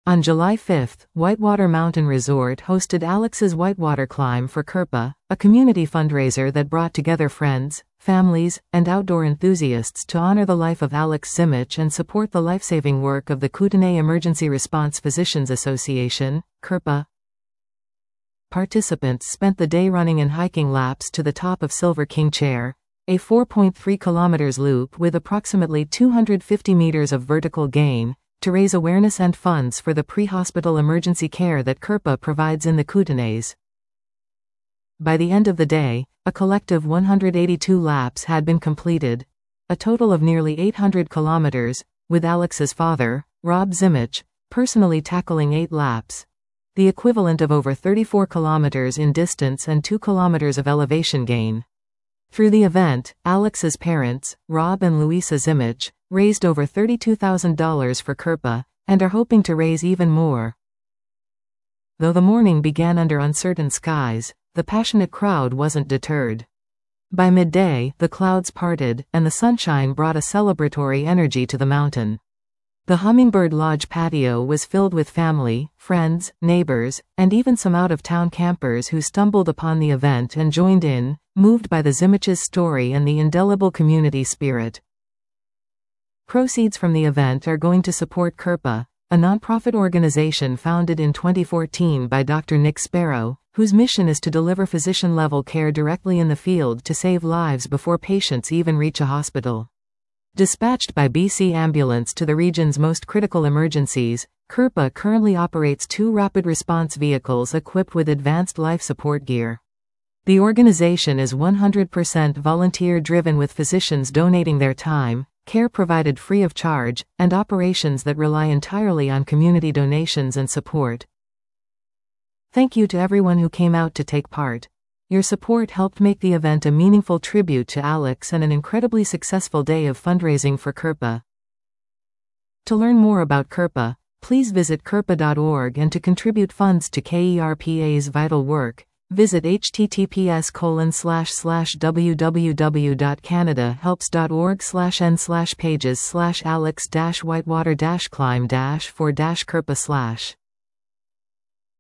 On July 5, Whitewater Mountain Resort hosted Alex's Whitewater Climb for Kirpa, a community fundraiser that brought together friends, families, and outdoor enthusiasts to honor the life of Alex Simic and support the life-saving work of the Kootenay Emergency Response Physicians Association, Kirpa. Participants spent the day running and hiking laps to the top of Silver King Chair, a 4.3 kilometers loop with approximately 250 meters of vertical gain, to raise awareness and funds for the pre-hospital emergency care that Kirpa provides in the Kootenays. By the end of the day, a collective 182 laps had been completed, a total of nearly 800 kilometers, with Alex's father, Rob Simic, personally tackling 8 laps, the equivalent of over 34 kilometers in distance and 2 kilometers of elevation gain. Through the event, Alex's parents, Rob and Louisa Simic, raised over $32,000 for Kirpa, and are hoping to raise even more. Though the morning began under uncertain skies, the passionate crowd wasn't deterred. By midday, the clouds parted, and the sunshine brought a celebratory energy to the mountain. The Hummingbird Lodge patio was filled with family, friends, neighbors, and even some out-of-town campers who stumbled upon the event and joined in, moved by the Simic's story and the indelible community spirit. Proceeds from the event are going to support Kirpa, a nonprofit organization founded in 2014 by Dr. Nick Sparrow, whose mission is to deliver physician-level care directly in the field to save lives before patients even reach a hospital. Dispatched by BC Ambulance to the region's most critical emergencies, Kirpa currently operates 2 rapid response vehicles equipped with advanced life support gear. The organization is 100% volunteer-driven, with physicians donating their time, care provided free of charge, and operations that rely entirely on community donations and support. Thank you to everyone who came out to take part. Your support helped make the event a meaningful tribute to Alex and an incredibly successful day of fundraising for Kirpa. To learn more about Kirpa, please visit kirpa.org, and to contribute funds to KERPA's vital work, visit https://www.canadahelps.org/n/pages/alex-whitewater-climb-for-kirpa/.